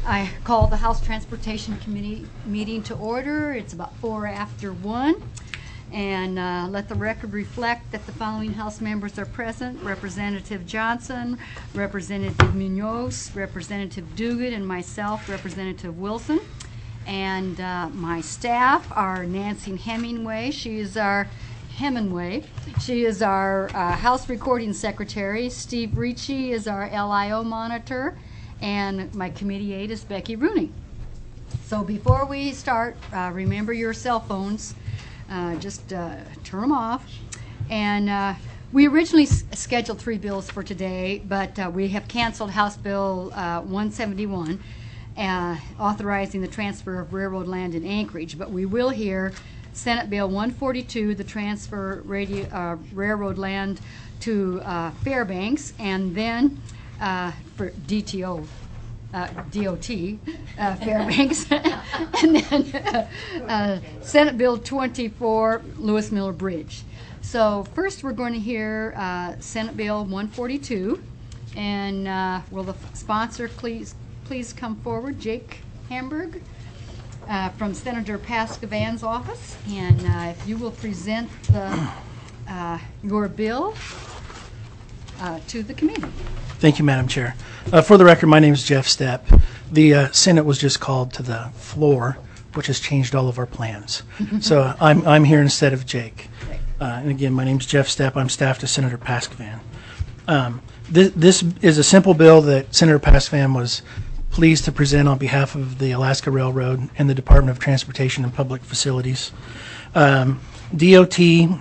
I call the House Transportation Committee meeting to order. It's about 4 after 1. And let the record reflect that the following House members are present: Representative Johnson, Representative Munoz, Representative Duguid, and myself, Representative Wilson. And my staff are Nancy Hemingway. She is our House Recording Secretary. Steve Ricci is our LIO monitor. And my committee aide is Becky Rooney. So before we start, remember your cell phones. Just turn them off. And we originally scheduled 3 bills for today, but we have canceled House Bill 171, authorizing the transfer of railroad land in Anchorage. But we will hear Senate Bill 142, the transfer railroad land to Fairbanks, and then for DOT, Fairbanks, and then Senate Bill 24, Lewis Miller Bridge. So first we're going to hear Senate Bill 142, and will the sponsor please come forward, Jake Hamburg, from Senator Paskivan's office, and if you will present your bill to the committee. Thank you, Madam Chair. For the record, my name is Jeff Stepp. The Senate was just called to the floor, which has changed all of our plans. So I'm here instead of Jake. And again, my name is Jeff Stepp. I'm staff to Senator Paskivan. This is a simple bill that Senator Paskivan was pleased to present on behalf of the Alaska Railroad and the Department of Transportation and Public Facilities. DOT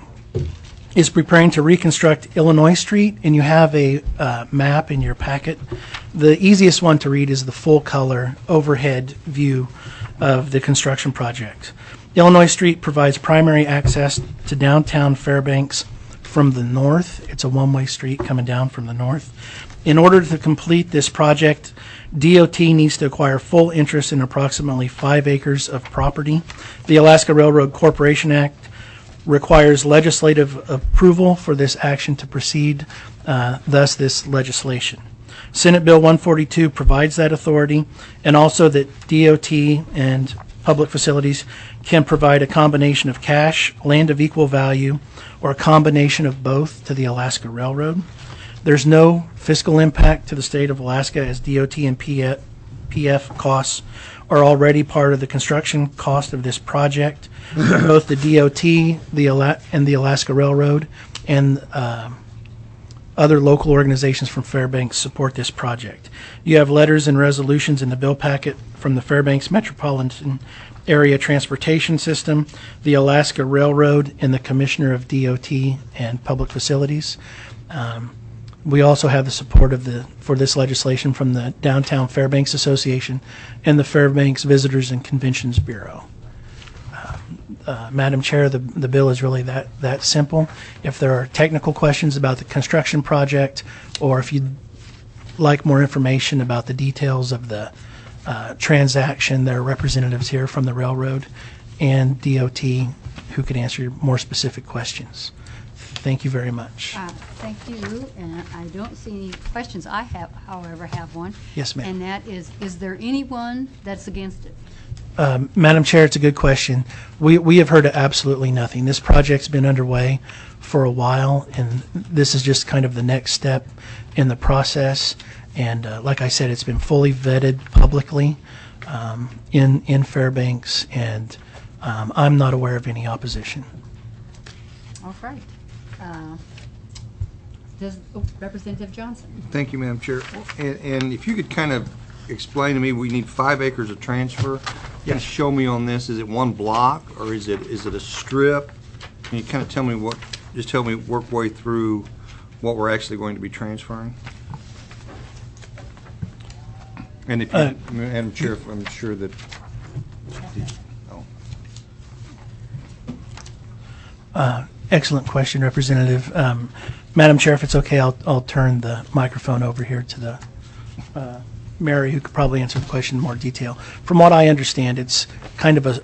is preparing to reconstruct Illinois Street, and you have a map in your packet. The easiest one to read is the full color overhead view of the construction project. Illinois Street provides primary access to downtown Fairbanks from the north. It's a one-way street coming down from the north. In order to complete this project, DOT needs to acquire full interest in approximately 5 acres of property. The Alaska Railroad Corporation Act requires legislative approval for this action to proceed, thus this legislation. Senate Bill 142 provides that authority, and also that DOT and public facilities can provide a combination of cash, land of equal value, or a combination of both to the Alaska Railroad. There's no fiscal impact to the state of Alaska, as DOT and PF costs are already part of the construction cost of this project. Both the DOT and the Alaska Railroad and other local organizations from Fairbanks support this project. You have letters and resolutions in the bill packet from the Fairbanks Metropolitan Area Transportation System, the Alaska Railroad, and the Commissioner of DOT and Public Facilities. We also have the support for this legislation from the Downtown Fairbanks Association and the Fairbanks Visitors and Conventions Bureau. Madam Chair, the bill is really that simple. If there are technical questions about the construction project, or if you'd like more information about the details of the transaction, there are representatives here from the railroad and DOT who can answer more specific questions. Thank you very much. Thank you. And I don't see any questions. I however, have one. Yes, ma'am. And that is there anyone that's against it? Madam Chair, it's a good question. We have heard absolutely nothing. This project's been underway for a while, and this is just kind of the next step in the process. And like I said, it's been fully vetted publicly in Fairbanks, and I'm not aware of any opposition. All right. Representative Johnson. Thank you, Madam Chair. And if you could kind of explain to me, we need 5 acres of transfer. Yes. Just show me on this. Is it one block, or is it a strip? Can you kind of tell me work way through what we're actually going to be transferring? And if you, Madam Chair, I'm sure that. Excellent question, Representative. Madam Chair, if it's okay, I'll turn the microphone over here to the Mary, who could probably answer the question in more detail. From what I understand, it's kind of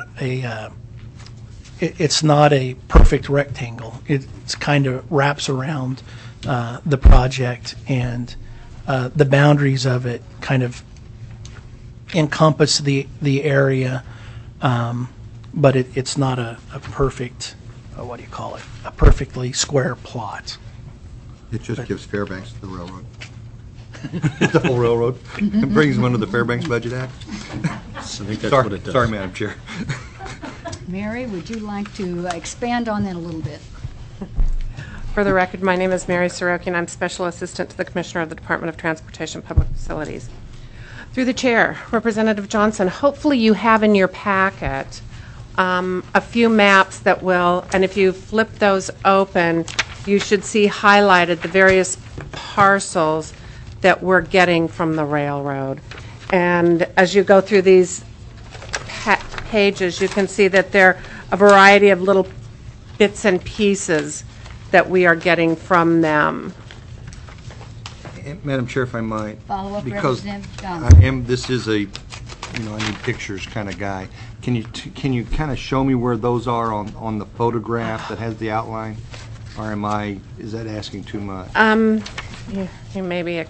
it's not a perfect rectangle. It's kind of wraps around the project, and the boundaries of it kind of encompass the area, but it's not a perfect, what do you call it, a perfectly square plot. It just gives Fairbanks the railroad. The whole railroad. It brings them under the Fairbanks Budget Act. I think that's Sorry, what it does. sorry, Madam Chair. Mary, would you like to expand on that a little bit? For the record, my name is Mary Sorokian. I'm Special Assistant to the Commissioner of the Department of Transportation Public Facilities. Through the Chair, Representative Johnson, hopefully you have in your packet a few maps that will, and if you flip those open, you should see highlighted the various parcels that we're getting from the railroad. And as you go through these pages, you can see that there are a variety of little bits and pieces that we are getting from them. Madam Chair, if I might. Follow up, because Representative Johnson. this is a, I need pictures kind of guy. Can you kind of show me where those are on the photograph that has the outline? Or is that asking too much? You maybe,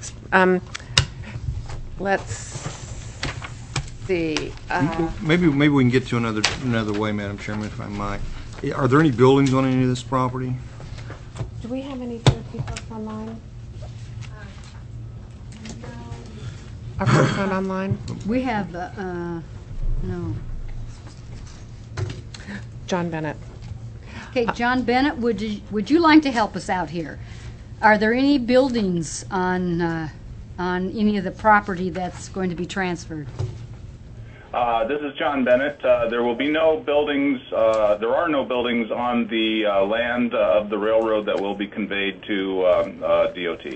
let's see. Maybe we can get to another way, Madam Chairman, if I might. Are there any buildings on any of this property? Do we have any third people online? Are folks not online? We have, no. John Bennett. Okay, John Bennett, would you like to help us out here? Are there any buildings on any of the property that's going to be transferred? This is John Bennett. There will be no buildings. There are no buildings on the land of the railroad that will be conveyed to DOT.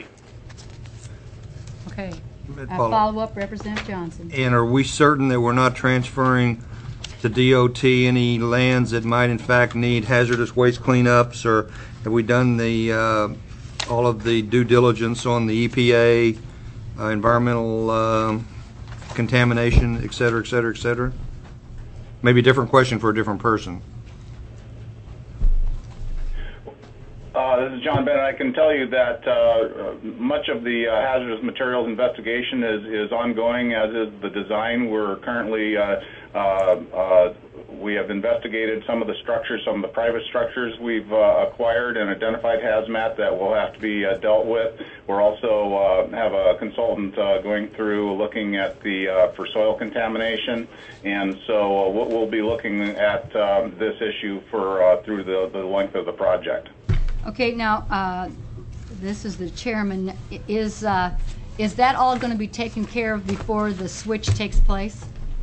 Okay. Follow up, Representative Johnson. And are we certain that we're not transferring to DOT any lands that might in fact need hazardous waste cleanups, or have we done all of the due diligence on the EPA, environmental contamination, et cetera, et cetera, et cetera? Maybe a different question for a different person. This is John Bennett. I can tell you that much of the hazardous materials investigation is ongoing, as is the design. We're currently we have investigated some of the structures, some of the private structures we've acquired and identified hazmat that will have to be dealt with. We're also have a consultant going through looking at the for soil contamination, and so we'll be looking at this issue for through the length of the project. Okay, now, this is the chairman. Is that all going to be taken care of before the switch takes place?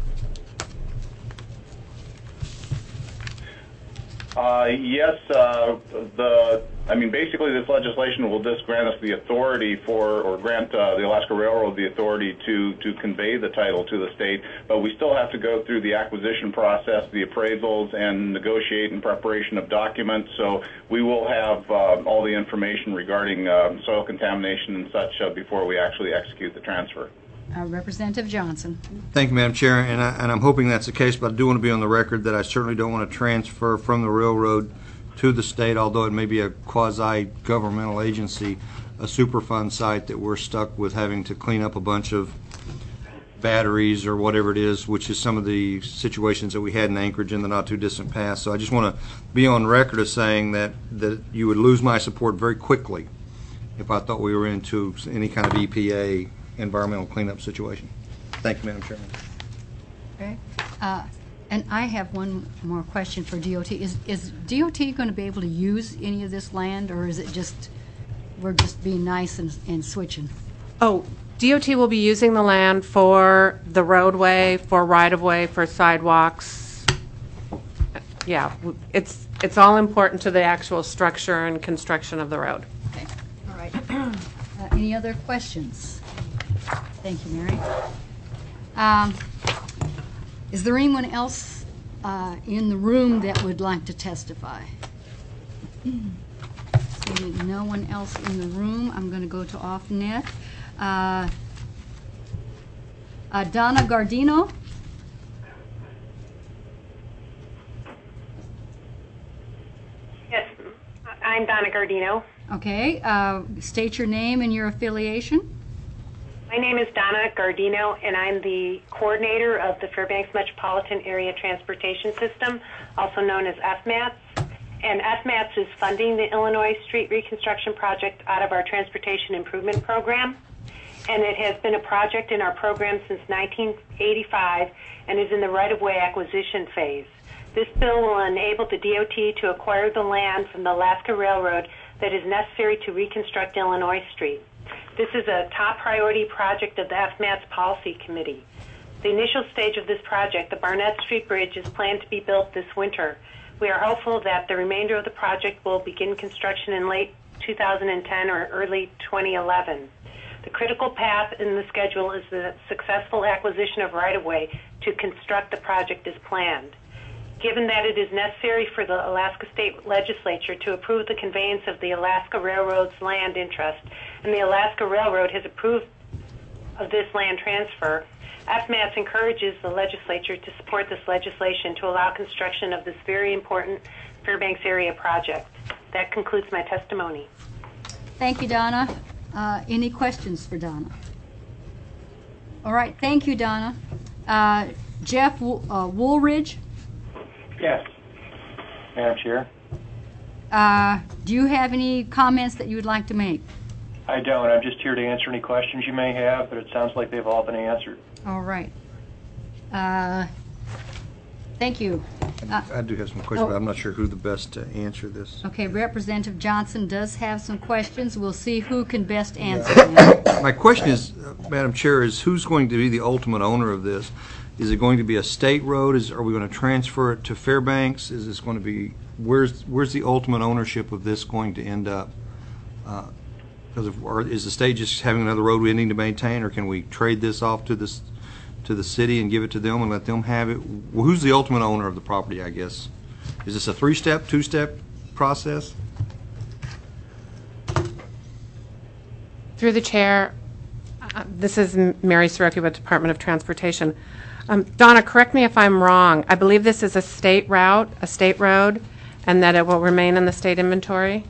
Yes, basically this legislation will just grant us the authority or grant the Alaska Railroad the authority to convey the title to the state, but we still have to go through the acquisition process, the appraisals, and negotiate in preparation of documents, so we will have all the information regarding soil contamination and such before we actually execute the transfer. Representative Johnson. Thank you, Madam Chair, and I'm hoping that's the case, but I do want to be on the record that I certainly don't want to transfer from the railroad to the state, although it may be a quasi-governmental agency, a Superfund site that we're stuck with having to clean up a bunch of batteries or whatever it is, which is some of the situations that we had in Anchorage in the not-too-distant past. So I just want to be on record as saying that you would lose my support very quickly if I thought we were into any kind of EPA environmental cleanup situation. Thank you, Madam Chairman. Okay. And I have one more question for DOT. Is DOT going to be able to use any of this land, or is it just we're just being nice and switching? Oh, DOT will be using the land for the roadway, for right-of-way, for sidewalks. Yeah, it's all important to the actual structure and construction of the road. Okay. All right. Any other questions? Thank you, Mary. Is there anyone else in the room that would like to testify? Seeing no one else in the room, I'm going to go to off-net. Donna Gardino? Yes, I'm Donna Gardino. Okay. State your name and your affiliation. My name is Donna Gardino, and I'm the coordinator of the Fairbanks Metropolitan Area Transportation System, also known as FMATS. And FMATS is funding the Illinois Street Reconstruction Project out of our Transportation Improvement Program. And it has been a project in our program since 1985 and is in the right-of-way acquisition phase. This bill will enable the DOT to acquire the land from the Alaska Railroad that is necessary to reconstruct Illinois Street. This is a top priority project of the FMATS Policy Committee. The initial stage of this project, the Barnett Street Bridge, is planned to be built this winter. We are hopeful that the remainder of the project will begin construction in late 2010 or early 2011. The critical path in the schedule is the successful acquisition of right-of-way to construct the project as planned. Given that it is necessary for the Alaska State Legislature to approve the conveyance of the Alaska Railroad's land interest, and the Alaska Railroad has approved of this land transfer, FMATS encourages the legislature to support this legislation to allow construction of this very important Fairbanks area project. That concludes my testimony. Thank you, Donna. Any questions for Donna? All right, thank you, Donna. Jeff Woolridge? Yes, Madam Chair. Do you have any comments that you would like to make? I don't. I'm just here to answer any questions you may have, but it sounds like they've all been answered. All right. Thank you. I do have some questions, but I'm not sure who the best to answer this. Okay, Representative Johnson does have some questions. We'll see who can best answer them. My question is, Madam Chair, is who's going to be the ultimate owner of this? Is it going to be a state road? Are we going to transfer it to Fairbanks? Is this going to be, where's the ultimate ownership of this going to end up? Is the state just having another road we need to maintain, or can we trade this off to the city and give it to them and let them have it? Well, who's the ultimate owner of the property, I guess? Is this a 3-step, 2-step process? Through the chair, this is Mary Soroki with Department of Transportation. Donna, correct me if I'm wrong. I believe this is a state route, a state road, and that it will remain in the state inventory?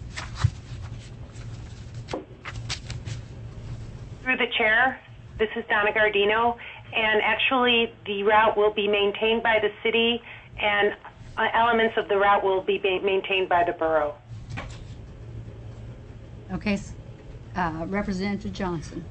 Through the chair, this is Donna Gardino, and actually the route will be maintained by the city, and elements of the route will be maintained by the borough. Okay, Representative Johnson.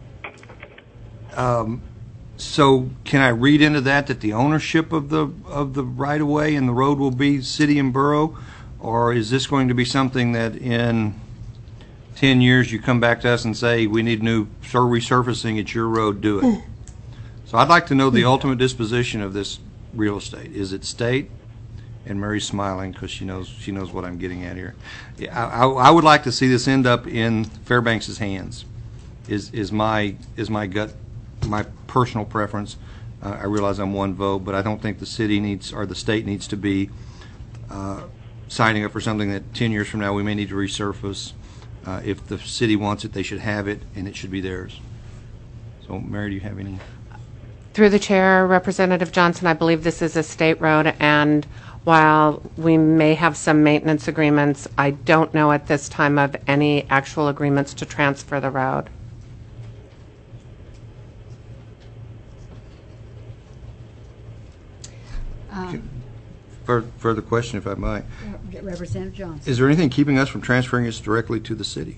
So can I read into that the ownership of the right-of-way and the road will be city and borough, or is this going to be something that in 10 years you come back to us and say we need new resurfacing, it's your road, do it? So I'd like to know the ultimate disposition of this real estate. Is it state? And Mary's smiling because she knows what I'm getting at here. Yeah, I would like to see this end up in Fairbanks's hands. Is my gut, my personal preference. I realize I'm one vote, but I don't think the city needs or the state needs to be signing up for something that 10 years from now we may need to resurface. If the city wants it, they should have it, and it should be theirs. So, Mary, do you have any? Through the chair, Representative Johnson, I believe this is a state road, and while we may have some maintenance agreements, I don't know at this time of any actual agreements to transfer the road. Further question, if I might. Representative Johnson. Is there anything keeping us from transferring this directly to the city?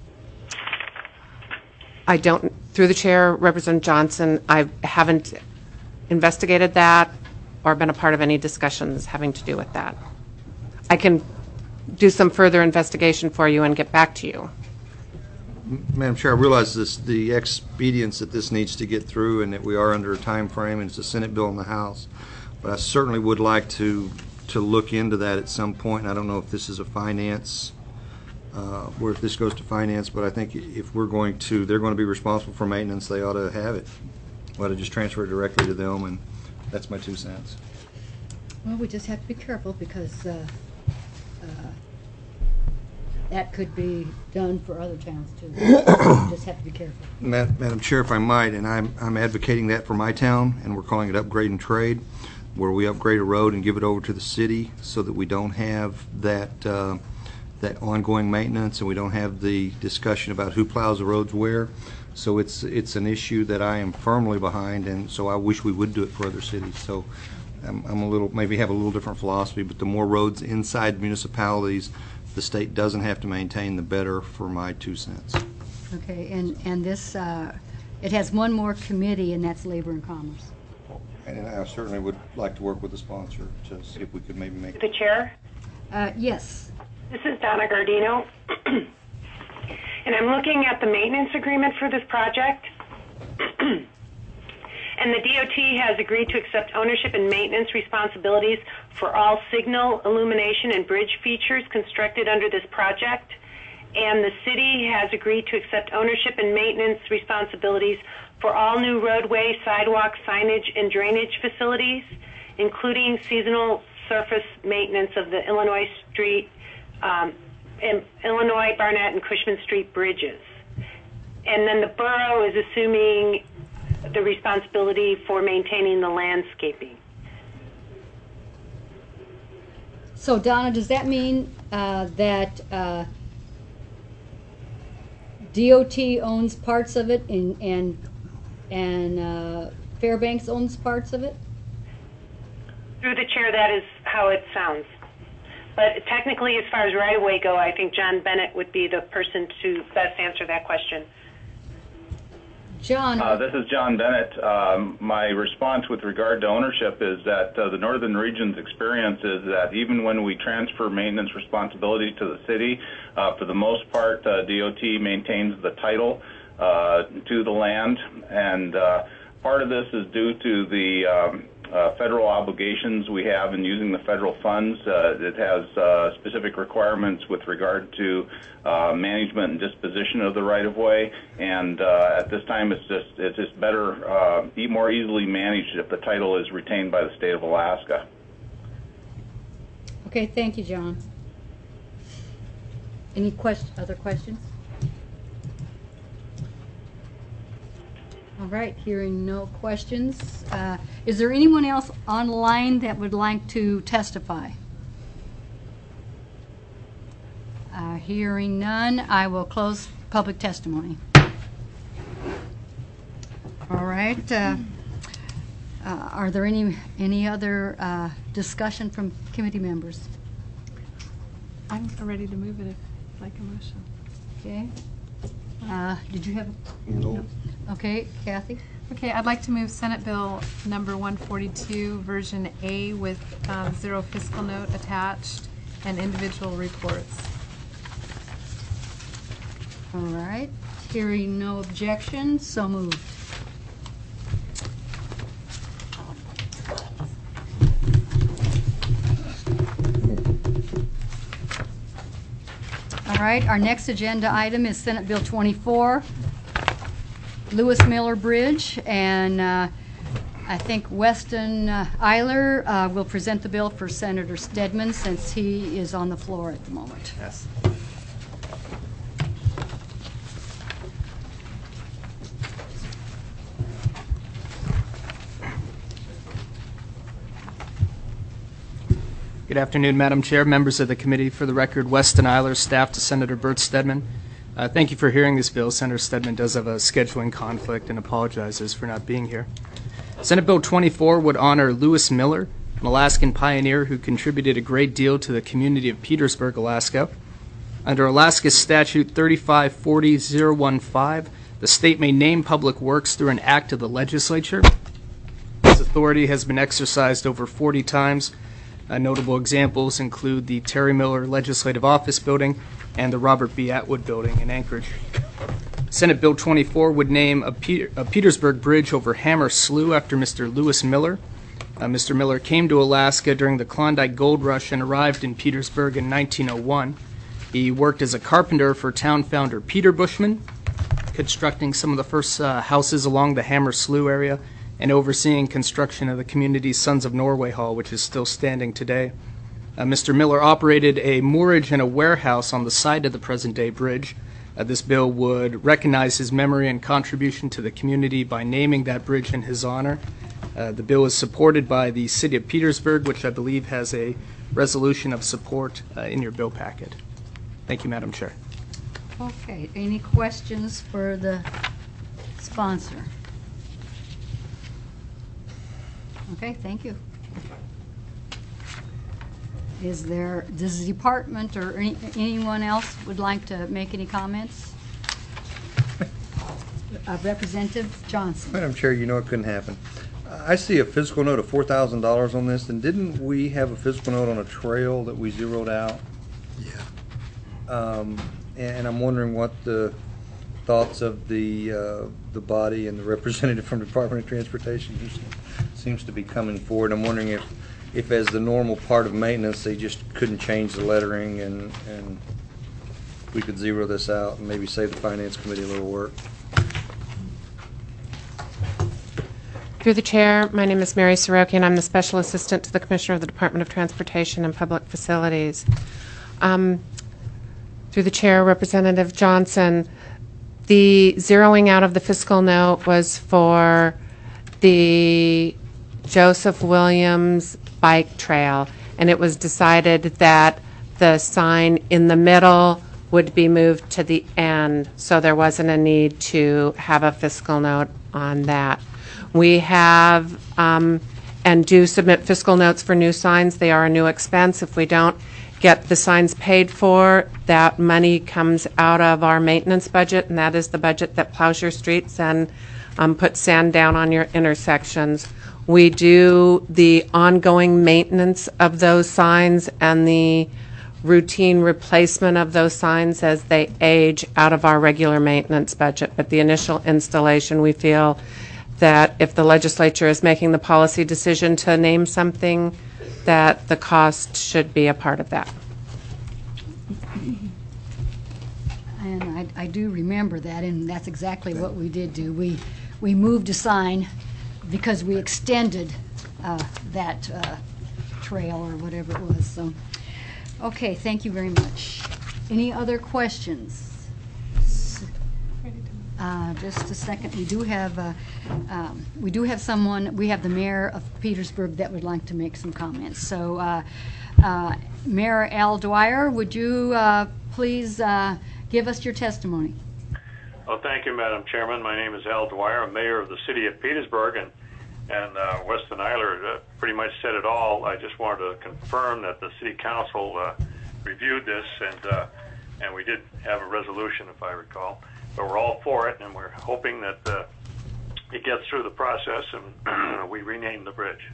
I don't, through the chair, Representative Johnson, I haven't investigated that or been a part of any discussions having to do with that. I can do some further investigation for you and get back to you. Madam Chair, I realize the expedience that this needs to get through and that we are under a time frame and it's a Senate bill in the House, but I certainly would like to look into that at some point. And I don't know if this is a finance, or if this goes to finance, but I think if they're going to be responsible for maintenance, they ought to have it. We ought to just transfer it directly to them, and that's my 2 cents. Well, we just have to be careful because that could be done for other towns too. We just have to be careful. Madam Chair, if I might, and I'm advocating that for my town, and we're calling it upgrade and trade, where we upgrade a road and give it over to the city so that we don't have that ongoing maintenance and we don't have the discussion about who plows the roads where. So it's an issue that I am firmly behind, and so I wish we would do it for other cities. So I'm a little, maybe have a little different philosophy, but the more roads inside municipalities the state doesn't have to maintain, the better for my 2 cents. Okay, and this, it has one more committee, and that's Labor and Commerce. And I certainly would like to work with the sponsor to see if we could maybe make The chair, Yes. this is Donna Gardino. And I'm looking at the maintenance agreement for this project. And the DOT has agreed to accept ownership and maintenance responsibilities for all signal, illumination, and bridge features constructed under this project. And the city has agreed to accept ownership and maintenance responsibilities for all new roadway, sidewalk, signage, and drainage facilities, including seasonal surface maintenance of the Illinois Street, Illinois, Barnett, and Cushman Street bridges. And then the borough is assuming the responsibility for maintaining the landscaping. So Donna, does that mean that DOT owns parts of it and Fairbanks owns parts of it? Through the chair, that is how it sounds. But technically, as far as right-of-way go, I think John Bennett would be the person to best answer that question. John. This is John Bennett. My response with regard to ownership is that the Northern Region's experience is that even when we transfer maintenance responsibility to the city, for the most part, DOT maintains the title to the land, and part of this is due to the federal obligations we have in using the federal funds. It has specific requirements with regard to management and disposition of the right-of-way, and at this time it's just better, more easily managed if the title is retained by the state of Alaska. Okay, thank you, John. Any other questions? All right, hearing no questions. Is there anyone else online that would like to testify? Hearing none, I will close public testimony. All right. Are there any other discussion from committee members? I'm ready to move it if like a motion. Okay. Did you have? No. Okay, Kathy. Okay, I'd like to move Senate Bill number 142, version A, with zero fiscal note attached and individual reports. All right. Hearing no objections, so moved. All right, our next agenda item is Senate Bill 24, Lewis Miller Bridge, and I think Weston Eiler will present the bill for Senator Stedman since he is on the floor at the moment. Yes. Good afternoon, Madam Chair, members of the committee. For the record, Weston Eiler, staff to Senator Bert Stedman. Thank you for hearing this bill. Senator Stedman does have a scheduling conflict and apologizes for not being here. Senate Bill 24 would honor Lewis Miller, an Alaskan pioneer who contributed a great deal to the community of Petersburg, Alaska. Under Alaska Statute 3540.015, the state may name public works through an act of the legislature. This authority has been exercised over 40 times. Notable examples include the Terry Miller Legislative Office Building and the Robert B. Atwood Building in Anchorage. Senate Bill 24 would name a Petersburg Bridge over Hammer Slough after Mr. Lewis Miller. Mr. Miller came to Alaska during the Klondike Gold Rush and arrived in Petersburg in 1901. He worked as a carpenter for town founder Peter Bushman, constructing some of the first houses along the Hammer Slough area and overseeing construction of the community's Sons of Norway Hall, which is still standing today. Mr. Miller operated a moorage and a warehouse on the site of the present-day bridge. This bill would recognize his memory and contribution to the community by naming that bridge in his honor. The bill is supported by the City of Petersburg, which I believe has a resolution of support in your bill packet. Thank you, Madam Chair. Okay, any questions for the sponsor. Okay, thank you. Does the department or anyone else would like to make any comments? Representative Johnson. Madam Chair, you know it couldn't happen. I see a fiscal note of $4,000 on this, and didn't we have a fiscal note on a trail that we zeroed out? Yeah. And I'm wondering what the thoughts of the body and the representative from the Department of Transportation who seems to be coming forward. I'm wondering if as the normal part of maintenance, they just couldn't change the lettering and we could zero this out and maybe save the Finance Committee a little work. Through the chair, my name is Mary Sorokian. I'm the Special Assistant to the Commissioner of the Department of Transportation and Public Facilities. Through the chair, Representative Johnson, the zeroing out of the fiscal note was for the Joseph Williams bike trail, and it was decided that the sign in the middle would be moved to the end, so there wasn't a need to have a fiscal note on that. We have and do submit fiscal notes for new signs. They are a new expense. If we don't get the signs paid for, that money comes out of our maintenance budget, and that is the budget that plows your streets and puts sand down on your intersections. We do the ongoing maintenance of those signs and the routine replacement of those signs as they age out of our regular maintenance budget. But the initial installation, we feel that if the legislature is making the policy decision to name something, that the cost should be a part of that. And I do remember that, and that's exactly what we did do. We moved a sign because we extended that trail or whatever it was. So, okay, thank you very much. Any other questions? Just a second. We do have someone. We have the mayor of Petersburg that would like to make some comments. So, Mayor Al Dwyer, would you please give us your testimony? Well, thank you, Madam Chairman. My name is Al Dwyer. I'm mayor of the city of Petersburg, and Weston Eiler pretty much said it all. I just wanted to confirm that the city council reviewed this, and we did have a resolution, if I recall. But we're all for it, and we're hoping that it gets through the process and we rename the bridge.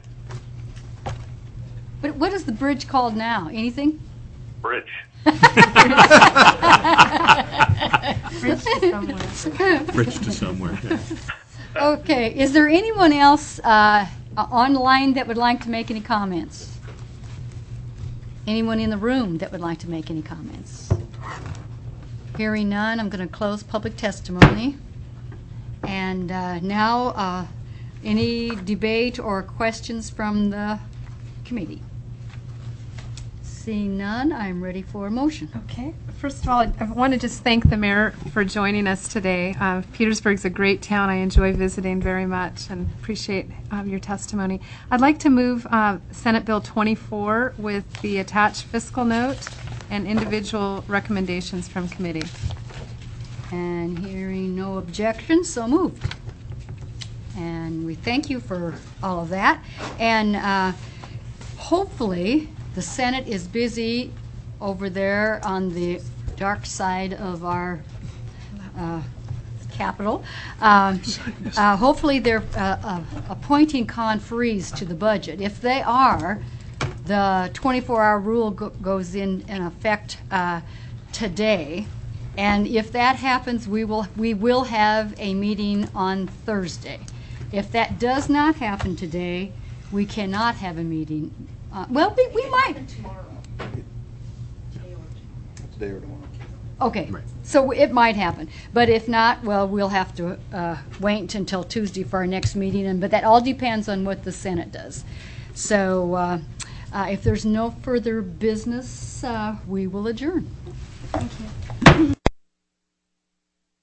But what is the bridge called now? Anything? Bridge. Bridge to somewhere. Bridge to somewhere. Yeah. Okay. Is there anyone else online that would like to make any comments? Anyone in the room that would like to make any comments? Hearing none, I'm going to close public testimony. And now, any debate or questions from the committee? Seeing none, I'm ready for a motion. Okay. First of all, I want to just thank the mayor for joining us today. Petersburg's a great town. I enjoy visiting very much and appreciate your testimony. I'd like to move Senate Bill 24 with the attached fiscal note and individual recommendations from committee. And hearing no objections, so moved. And we thank you for all of that. And hopefully the Senate is busy over there on the dark side of our Capitol. Hopefully they're appointing conferees to the budget. If they are, the 24-hour rule goes in effect today. And if that happens, we will have a meeting on Thursday. If that does not happen today, we cannot have a meeting. Well, we might. Today or tomorrow. Okay, Right. so it might happen. But if not, well, we'll have to wait until Tuesday for our next meeting. But that all depends on what the Senate does. So if there's no further business, we will adjourn. Thank you.